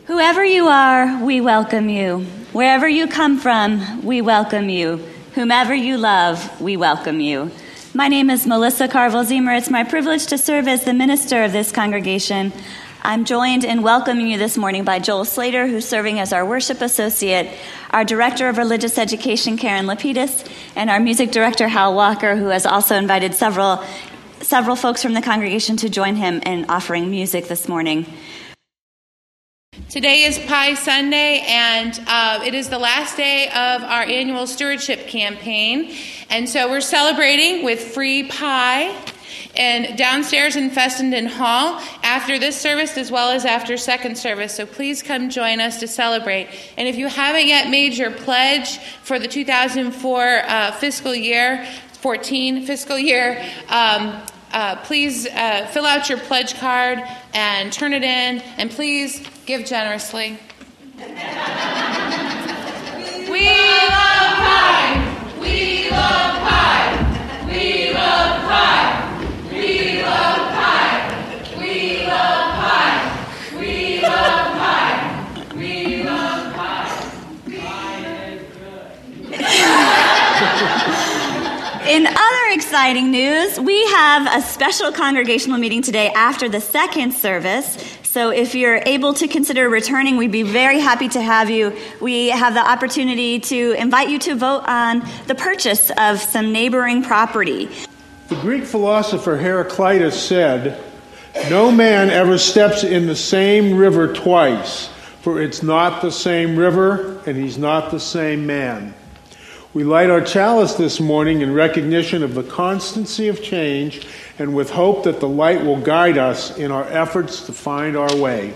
Whoever you are, we welcome you. Wherever you come from, we welcome you. Whomever you love, we welcome you. My name is Melissa Carville-Ziemer. It's my privilege to serve as the minister of this congregation. I'm joined in welcoming you this morning by Joel Slater, who's serving as our worship associate, our director of religious education, Karen Lapidus, and our music director, Hal Walker, who has also invited several folks from the congregation to join him in offering music this morning. Today is Pie Sunday, and it is the last day of our annual stewardship campaign. And so we're celebrating with free pie and downstairs in Fessenden Hall after this service as well as after second service. So please come join us to celebrate. And if you haven't yet made your pledge for the 2004 14 fiscal year, please fill out your pledge card and turn it in, and please give generously. We love pie! We love pie! We love pie! We love pie! We love pie! We love pie! We love pie! Pie is good. In other exciting news, we have a special congregational meeting today after the second service. So if you're able to consider returning, we'd be very happy to have you. We have the opportunity to invite you to vote on the purchase of some neighboring property. The Greek philosopher Heraclitus said, "No man ever steps in the same river twice, for it's not the same river and he's not the same man." We light our chalice this morning in recognition of the constancy of change and with hope that the light will guide us in our efforts to find our way.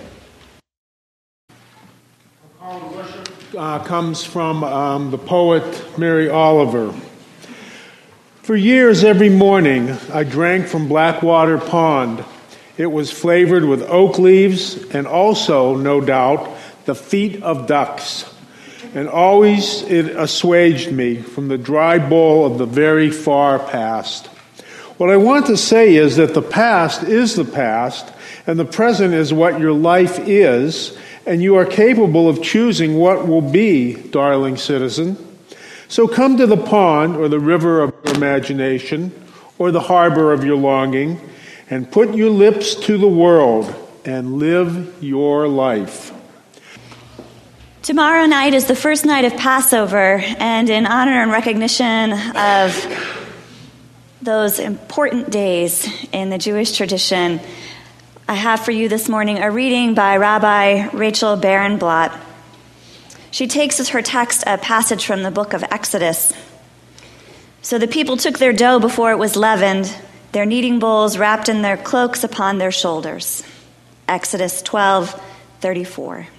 Our call to worship comes from the poet Mary Oliver. For years, every morning, I drank from Blackwater Pond. It was flavored with oak leaves and also, no doubt, the feet of ducks. And always it assuaged me from the dry bowl of the very far past. What I want to say is that the past is the past, and the present is what your life is, and you are capable of choosing what will be, darling citizen. So come to the pond, or the river of your imagination, or the harbor of your longing, and put your lips to the world, and live your life. Tomorrow night is the first night of Passover, and in honor and recognition of those important days in the Jewish tradition, I have for you this morning a reading by Rabbi Rachel Barenblatt. She takes as her text a passage from the book of Exodus. So the people took their dough before it was leavened, their kneading bowls wrapped in their cloaks upon their shoulders. Exodus 12:34.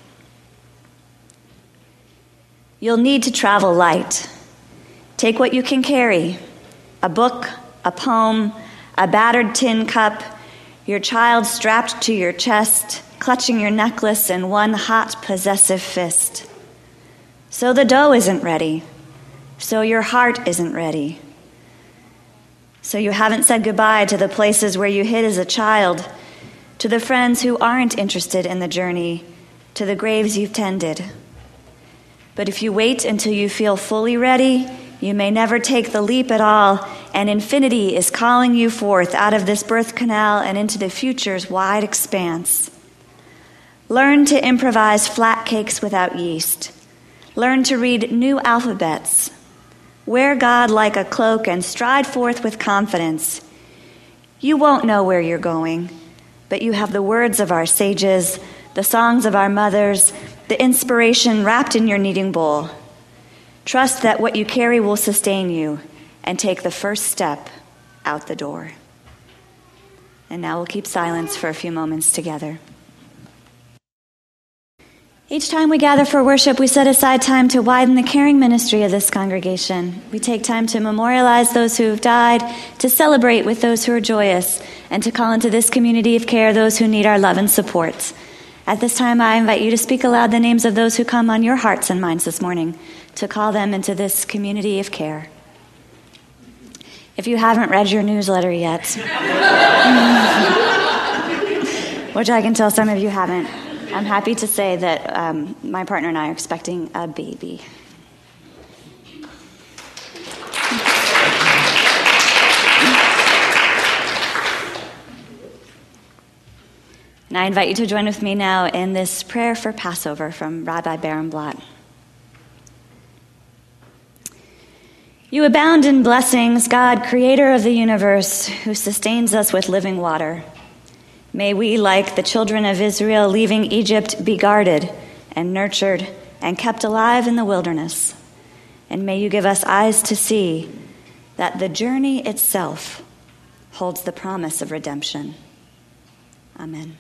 You'll need to travel light. Take what you can carry: a book, a poem, a battered tin cup, your child strapped to your chest, clutching your necklace in one hot, possessive fist. So the dough isn't ready. So your heart isn't ready. So you haven't said goodbye to the places where you hid as a child, to the friends who aren't interested in the journey, to the graves you've tended. But if you wait until you feel fully ready, you may never take the leap at all, and infinity is calling you forth out of this birth canal and into the future's wide expanse. Learn to improvise flat cakes without yeast. Learn to read new alphabets. Wear God like a cloak and stride forth with confidence. You won't know where you're going, but you have the words of our sages, the songs of our mothers, the inspiration wrapped in your kneading bowl. Trust that what you carry will sustain you, and take the first step out the door. And now we'll keep silence for a few moments together. Each time we gather for worship, we set aside time to widen the caring ministry of this congregation. We take time to memorialize those who have died, to celebrate with those who are joyous, and to call into this community of care those who need our love and support. At this time, I invite you to speak aloud the names of those who come on your hearts and minds this morning, to call them into this community of care. If you haven't read your newsletter yet, which I can tell some of you haven't, I'm happy to say that my partner and I are expecting a baby. And I invite you to join with me now in this prayer for Passover from Rabbi Barenblatt. You abound in blessings, God, creator of the universe, who sustains us with living water. May we, like the children of Israel leaving Egypt, be guarded and nurtured and kept alive in the wilderness. And may you give us eyes to see that the journey itself holds the promise of redemption. Amen.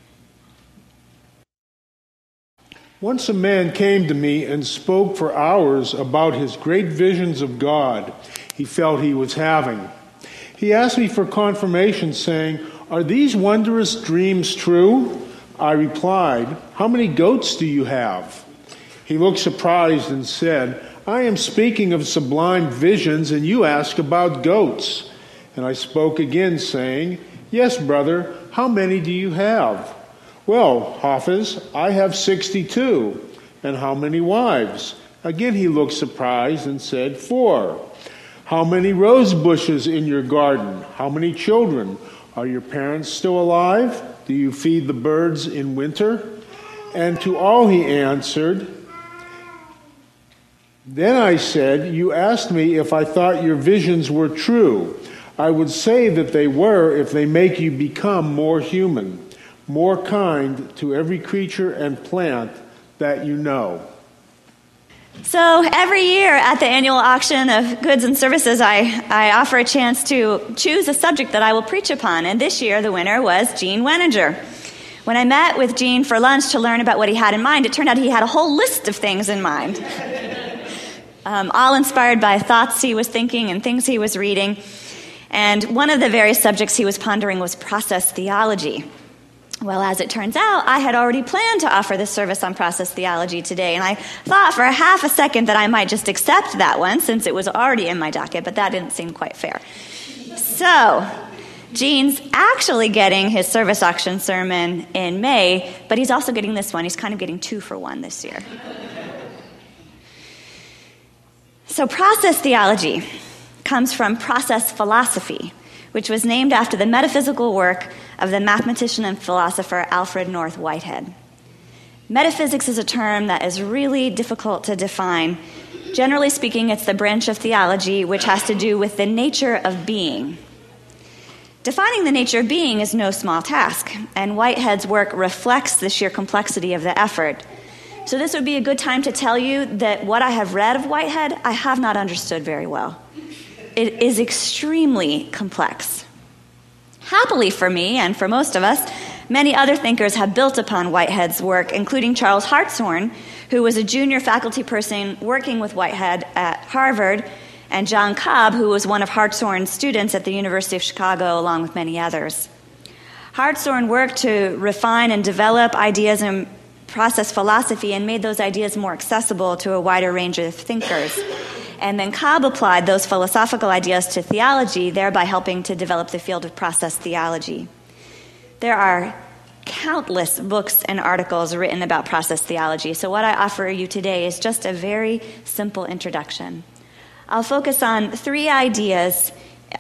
Once a man came to me and spoke for hours about his great visions of God he felt he was having. He asked me for confirmation, saying, "Are these wondrous dreams true?" I replied, "How many goats do you have?" He looked surprised and said, "I am speaking of sublime visions, and you ask about goats." And I spoke again, saying, "Yes, brother, how many do you have?" "Well, Hafiz, I have 62. "And how many wives?" Again he looked surprised and said, 4. "How many rose bushes in your garden? How many children? Are your parents still alive? Do you feed the birds in winter?" And to all he answered, "Then I said, you asked me if I thought your visions were true. I would say that they were if they make you become more human, more kind to every creature and plant that you know." So every year at the annual auction of goods and services, I offer a chance to choose a subject that I will preach upon. And this year, the winner was Gene Weninger. When I met with Gene for lunch to learn about what he had in mind, it turned out he had a whole list of things in mind, all inspired by thoughts he was thinking and things he was reading. And one of the various subjects he was pondering was process theology. Well, as it turns out, I had already planned to offer this service on process theology today, and I thought for a half a second that I might just accept that one since it was already in my docket, but that didn't seem quite fair. So, Gene's actually getting his service auction sermon in May, but he's also getting this one. He's kind of getting 2 for 1 this year. So, process theology comes from process philosophy, which was named after the metaphysical work of the mathematician and philosopher Alfred North Whitehead. Metaphysics is a term that is really difficult to define. Generally speaking, it's the branch of theology which has to do with the nature of being. Defining the nature of being is no small task, and Whitehead's work reflects the sheer complexity of the effort. So this would be a good time to tell you that what I have read of Whitehead, I have not understood very well. It is extremely complex. Happily for me, and for most of us, many other thinkers have built upon Whitehead's work, including Charles Hartshorne, who was a junior faculty person working with Whitehead at Harvard, and John Cobb, who was one of Hartshorne's students at the University of Chicago, along with many others. Hartshorne worked to refine and develop ideas in process philosophy and made those ideas more accessible to a wider range of thinkers. And then Cobb applied those philosophical ideas to theology, thereby helping to develop the field of process theology. There are countless books and articles written about process theology, so what I offer you today is just a very simple introduction. I'll focus on 3 areas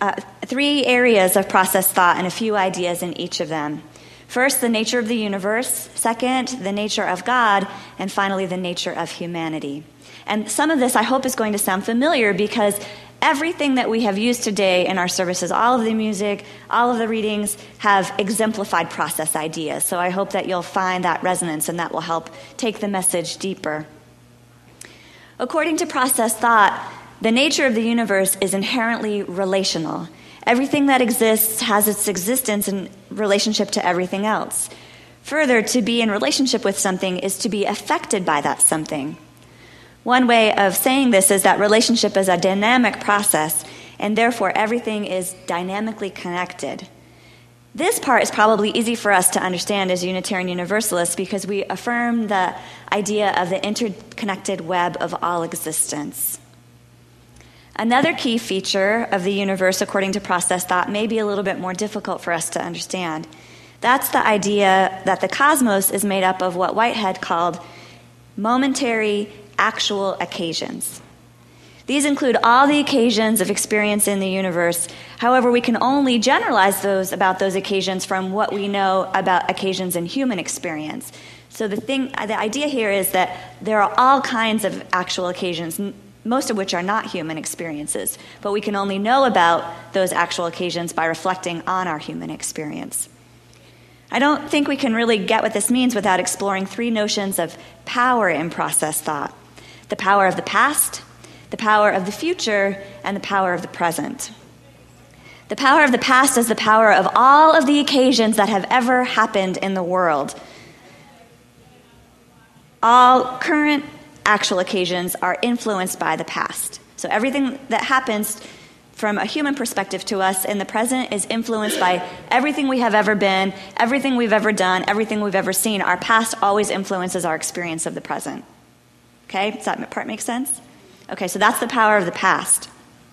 of process thought and a few ideas in each of them. First, the nature of the universe. Second, the nature of God. And finally, the nature of humanity. And some of this, I hope, is going to sound familiar because everything that we have used today in our services, all of the music, all of the readings, have exemplified process ideas. So I hope that you'll find that resonance and that will help take the message deeper. According to process thought, the nature of the universe is inherently relational. Everything that exists has its existence in relationship to everything else. Further, to be in relationship with something is to be affected by that something. One way of saying this is that relationship is a dynamic process, and therefore everything is dynamically connected. This part is probably easy for us to understand as Unitarian Universalists because we affirm the idea of the interconnected web of all existence. Another key feature of the universe, according to process thought, may be a little bit more difficult for us to understand. That's the idea that the cosmos is made up of what Whitehead called momentary, actual occasions. These include all the occasions of experience in the universe. However, we can only generalize about those occasions from what we know about occasions in human experience. So the idea here is that there are all kinds of actual occasions, most of which are not human experiences, but we can only know about those actual occasions by reflecting on our human experience. I don't think we can really get what this means without exploring three notions of power in process thought: the power of the past, the power of the future, and the power of the present. The power of the past is the power of all of the occasions that have ever happened in the world. All current actual occasions are influenced by the past. So everything that happens from a human perspective to us in the present is influenced by everything we have ever been, everything we've ever done, everything we've ever seen. Our past always influences our experience of the present. Okay? Does that part make sense? Okay, so that's the power of the past.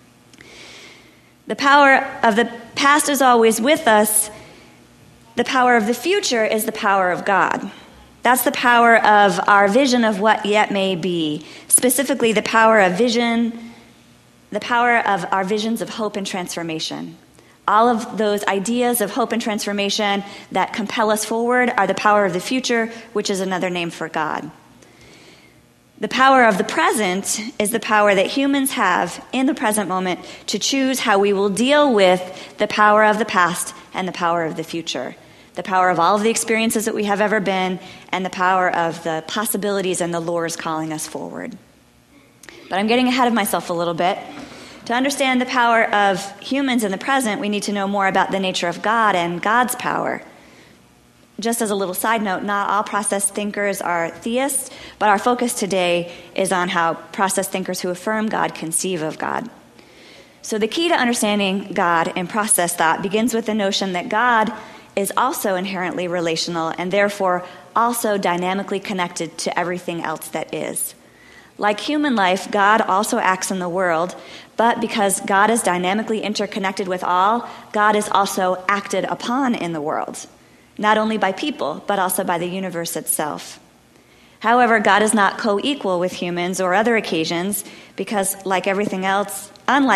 The power of the past is always with us. The power of the future is the power of God. That's the power of our vision of what yet may be. Specifically, the power of vision, the power of our visions of hope and transformation. All of those ideas of hope and transformation that compel us forward are the power of the future, which is another name for God. The power of the present is the power that humans have in the present moment to choose how we will deal with the power of the past and the power of the future. The power of all of the experiences that we have ever been, and the power of the possibilities and the lures calling us forward. But I'm getting ahead of myself a little bit. To understand the power of humans in the present, we need to know more about the nature of God and God's power. Just as a little side note, not all process thinkers are theists, but our focus today is on how process thinkers who affirm God conceive of God. So the key to understanding God in process thought begins with the notion that God is also inherently relational and therefore also dynamically connected to everything else that is. Like human life, God also acts in the world, but because God is dynamically interconnected with all, God is also acted upon in the world, not only by people, but also by the universe itself. However, God is not co-equal with humans or other occasions because, unlike everything else,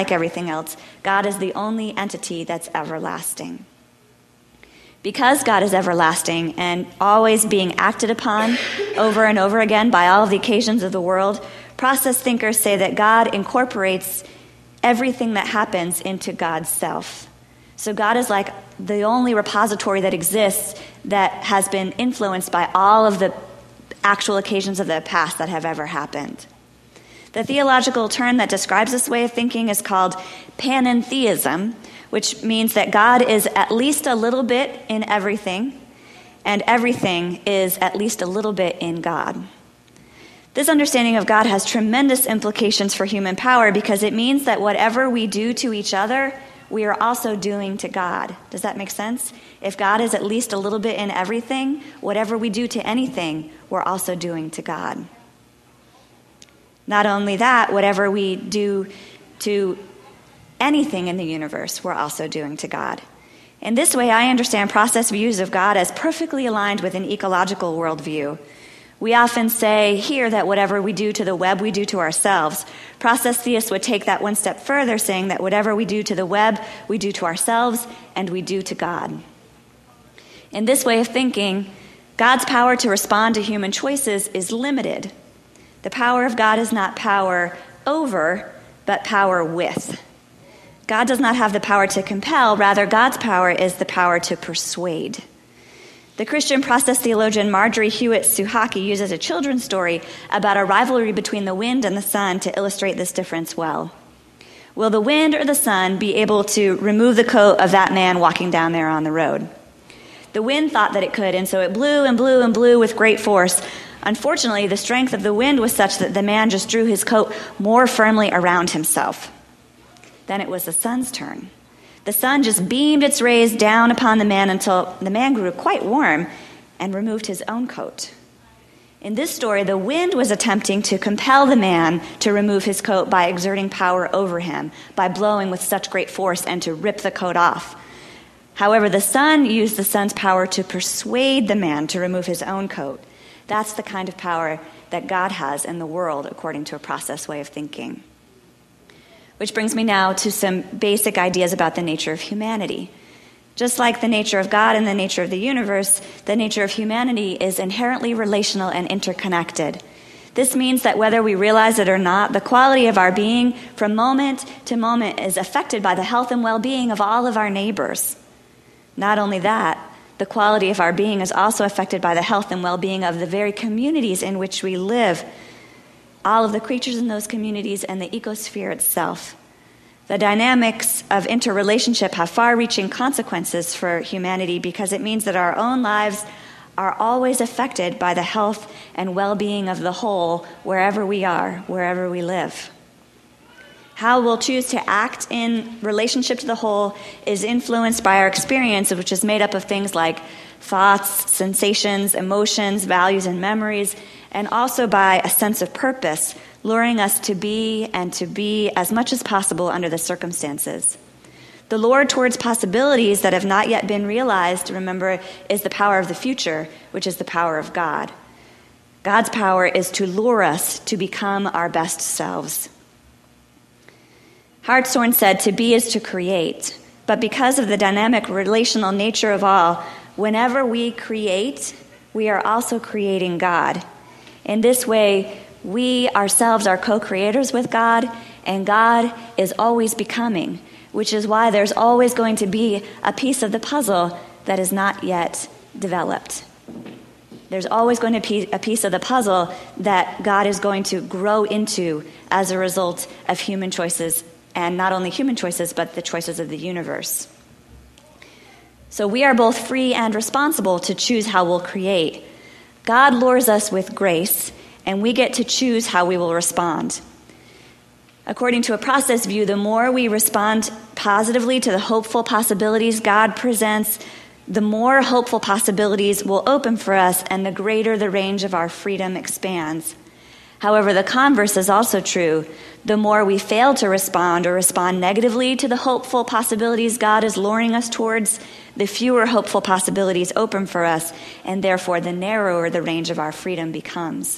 God is the only entity that's everlasting. Because God is everlasting and always being acted upon over and over again by all of the occasions of the world, process thinkers say that God incorporates everything that happens into God's self. So God is like the only repository that exists that has been influenced by all of the actual occasions of the past that have ever happened. The theological term that describes this way of thinking is called panentheism, which means that God is at least a little bit in everything, and everything is at least a little bit in God. This understanding of God has tremendous implications for human power because it means that whatever we do to each other, we are also doing to God. Does that make sense? If God is at least a little bit in everything, whatever we do to anything, we're also doing to God. Not only that, whatever we do to anything in the universe, we're also doing to God. In this way, I understand process views of God as perfectly aligned with an ecological worldview. We often say here that whatever we do to the web, we do to ourselves. Process theists would take that one step further, saying that whatever we do to the web, we do to ourselves, and we do to God. In this way of thinking, God's power to respond to human choices is limited. The power of God is not power over, but power with. God does not have the power to compel, rather God's power is the power to persuade. The Christian process theologian Marjorie Hewitt Suhaki uses a children's story about a rivalry between the wind and the sun to illustrate this difference well. Will the wind or the sun be able to remove the coat of that man walking down there on the road? The wind thought that it could, and so it blew and blew and blew with great force. Unfortunately, the strength of the wind was such that the man just drew his coat more firmly around himself. Then it was the sun's turn. The sun just beamed its rays down upon the man until the man grew quite warm and removed his own coat. In this story, the wind was attempting to compel the man to remove his coat by exerting power over him, by blowing with such great force and to rip the coat off. However, the Son used the Son's power to persuade the man to remove his own coat. That's the kind of power that God has in the world, according to a process way of thinking. Which brings me now to some basic ideas about the nature of humanity. Just like the nature of God and the nature of the universe, the nature of humanity is inherently relational and interconnected. This means that whether we realize it or not, the quality of our being from moment to moment is affected by the health and well-being of all of our neighbors. Not only that, the quality of our being is also affected by the health and well-being of the very communities in which we live, all of the creatures in those communities and the ecosphere itself. The dynamics of interrelationship have far-reaching consequences for humanity because it means that our own lives are always affected by the health and well-being of the whole wherever we are, wherever we live. How we'll choose to act in relationship to the whole is influenced by our experience, which is made up of things like thoughts, sensations, emotions, values, and memories, and also by a sense of purpose, luring us to be and to be as much as possible under the circumstances. The lure towards possibilities that have not yet been realized, remember, is the power of the future, which is the power of God. God's power is to lure us to become our best selves. Hartshorne said, "To be is to create." But because of the dynamic relational nature of all, whenever we create, we are also creating God. In this way, we ourselves are co-creators with God, and God is always becoming, which is why there's always going to be a piece of the puzzle that is not yet developed. There's always going to be a piece of the puzzle that God is going to grow into as a result of human choices, and not only human choices, but the choices of the universe. So we are both free and responsible to choose how we'll create. God lures us with grace, and we get to choose how we will respond. According to a process view, the more we respond positively to the hopeful possibilities God presents, the more hopeful possibilities will open for us, and the greater the range of our freedom expands. However, the converse is also true. The more we fail to respond or respond negatively to the hopeful possibilities God is luring us towards, the fewer hopeful possibilities open for us, and therefore the narrower the range of our freedom becomes.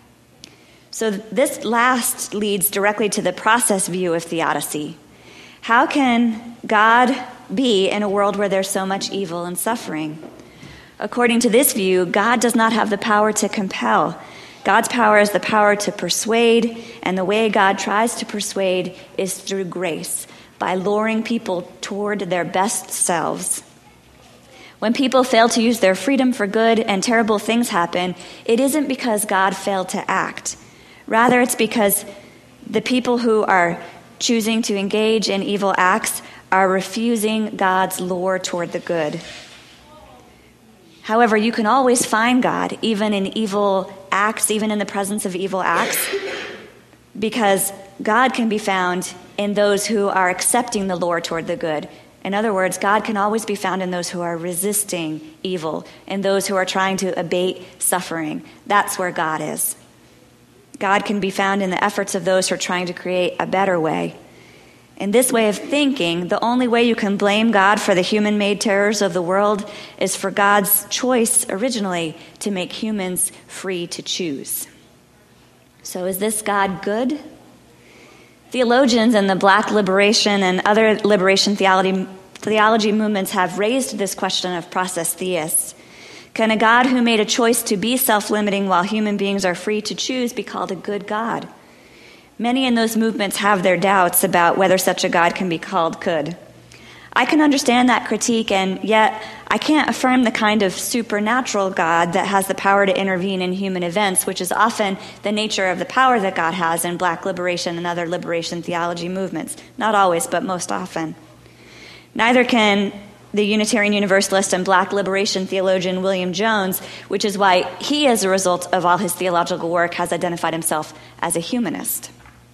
So this last leads directly to the process view of theodicy. How can God be in a world where there's so much evil and suffering? According to this view, God does not have the power to compel. God's power is the power to persuade, and the way God tries to persuade is through grace, by luring people toward their best selves. When people fail to use their freedom for good and terrible things happen, it isn't because God failed to act. Rather, it's because the people who are choosing to engage in evil acts are refusing God's lure toward the good. However, you can always find God, even in evil acts, even in the presence of evil acts, because God can be found in those who are accepting the lure toward the good. In other words, God can always be found in those who are resisting evil, in those who are trying to abate suffering. That's where God is. God can be found in the efforts of those who are trying to create a better way. In this way of thinking, the only way you can blame God for the human-made terrors of the world is for God's choice originally to make humans free to choose. So is this God good? Theologians in the Black liberation and other liberation theology movements have raised this question of process theists. Can a God who made a choice to be self-limiting while human beings are free to choose be called a good God? Many in those movements have their doubts about whether such a God can be called good. I can understand that critique, and yet I can't affirm the kind of supernatural God that has the power to intervene in human events, which is often the nature of the power that God has in Black liberation and other liberation theology movements. Not always, but most often. Neither can the Unitarian Universalist and Black liberation theologian William Jones, which is why he, as a result of all his theological work, has identified himself as a humanist.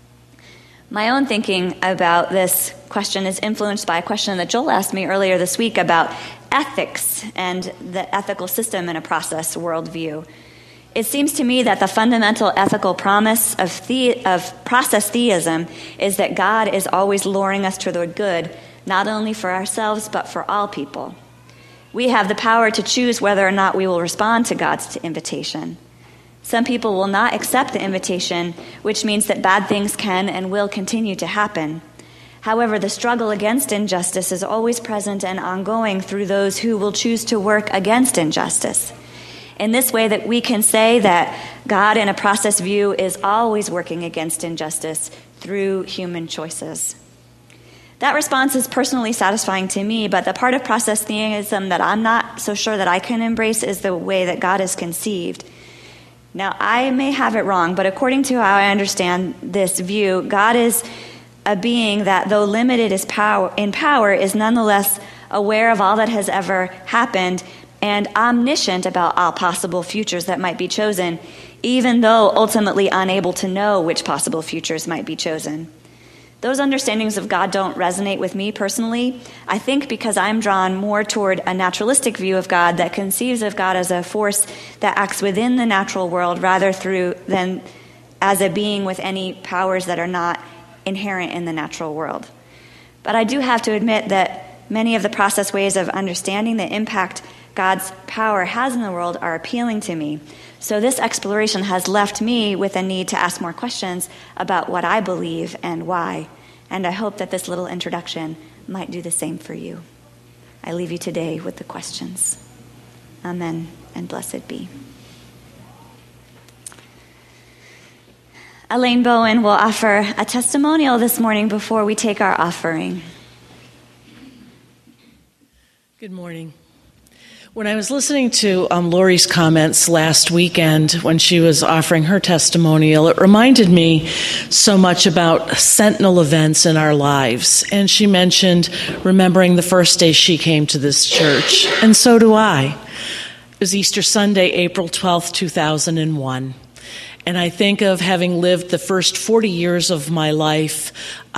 My own thinking about this question is influenced by a question that Joel asked me earlier this week about ethics and the ethical system in a process worldview. It seems to me that the fundamental ethical promise of process theism is that God is always luring us to the good, not only for ourselves, but for all people. We have the power to choose whether or not we will respond to God's invitation. Some people will not accept the invitation, which means that bad things can and will continue to happen. However, the struggle against injustice is always present and ongoing through those who will choose to work against injustice. In this way that we can say that God in a process view is always working against injustice through human choices. That response is personally satisfying to me, but the part of process theism that I'm not so sure that I can embrace is the way that God is conceived. Now, I may have it wrong, but according to how I understand this view, God is a being that, though limited in power, is nonetheless aware of all that has ever happened and omniscient about all possible futures that might be chosen, even though ultimately unable to know which possible futures might be chosen. Those understandings of God don't resonate with me personally, I think because I'm drawn more toward a naturalistic view of God that conceives of God as a force that acts within the natural world rather than as a being with any powers that are not inherent in the natural world. But I do have to admit that many of the process ways of understanding the impact God's power has in the world are appealing to me. So this exploration has left me with a need to ask more questions about what I believe and why. And I hope that this little introduction might do the same for you. I leave you today with the questions. Amen and blessed be. Elaine Bowen will offer a testimonial this morning before we take our offering. Good morning. When I was listening to Lori's comments last weekend when she was offering her testimonial, it reminded me so much about sentinel events in our lives. And she mentioned remembering the first day she came to this church, and so do I. It was Easter Sunday, April 12th, 2001. And I think of having lived the first 40 years of my life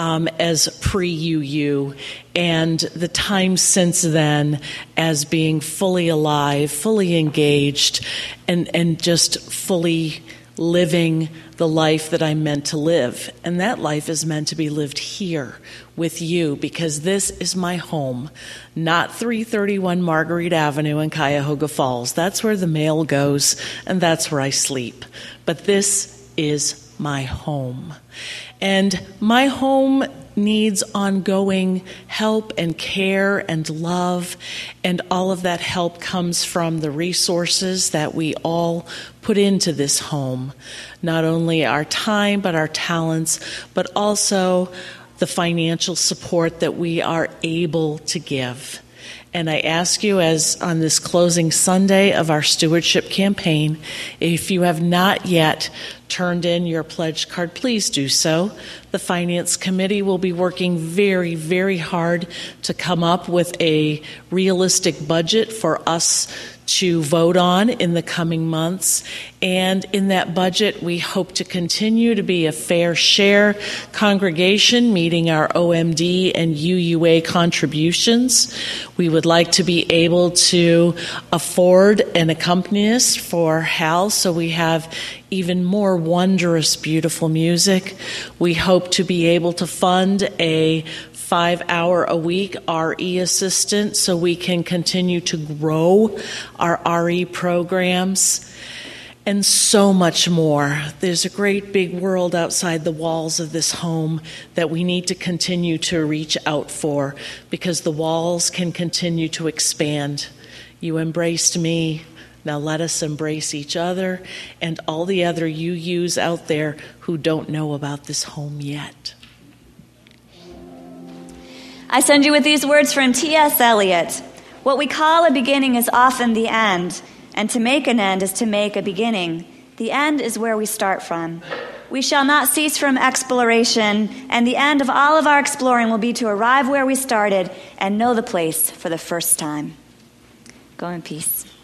as pre-UU, and the time since then as being fully alive, fully engaged, and just fully living the life that I'm meant to live. And that life is meant to be lived here with you, because this is my home, not 331 Marguerite Avenue in Cuyahoga Falls. That's where the mail goes, and that's where I sleep. But this is my home. And my home needs ongoing help and care and love, and all of that help comes from the resources that we all put into this home. Not only our time, but our talents, but also the financial support that we are able to give. And I ask you, as on this closing Sunday of our stewardship campaign, if you have not yet turned in your pledge card, please do so. The Finance Committee will be working very, very hard to come up with a realistic budget for us to vote on in the coming months. And in that budget, we hope to continue to be a fair share congregation, meeting our OMD and UUA contributions. We would like to be able to afford an accompanist for Hal, so we have even more wondrous, beautiful music. We hope to be able to fund a 5-hour-a-week RE assistant so we can continue to grow our RE programs, and so much more. There's a great big world outside the walls of this home that we need to continue to reach out for, because the walls can continue to expand. You embraced me. Now let us embrace each other and all the other UUs out there who don't know about this home yet. I send you with these words from T.S. Eliot. What we call a beginning is often the end, and to make an end is to make a beginning. The end is where we start from. We shall not cease from exploration, and the end of all of our exploring will be to arrive where we started and know the place for the first time. Go in peace.